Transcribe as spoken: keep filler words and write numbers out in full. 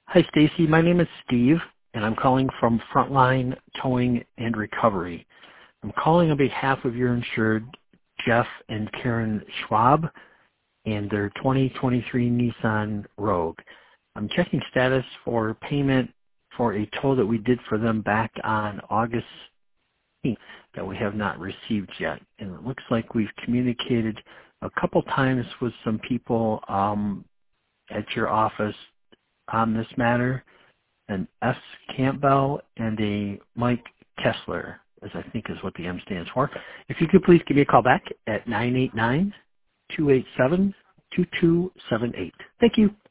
Hi, Stacy. My name is Steve, and I'm calling from Frontline Towing and Recovery. I'm calling on behalf of your insured, Jeff and Karen Schwab, and their twenty twenty-three Nissan Rogue. I'm checking status for payment for a tow that we did for them back on August eighteenth that we have not received yet. And it looks like we've communicated a couple times with some people um, at your office on this matter, an S. Campbell and a Mike Kessler, as I think is what the M stands for. If you could please give me a call back at nine eight nine, two eight seven, two two seven eight. Thank you.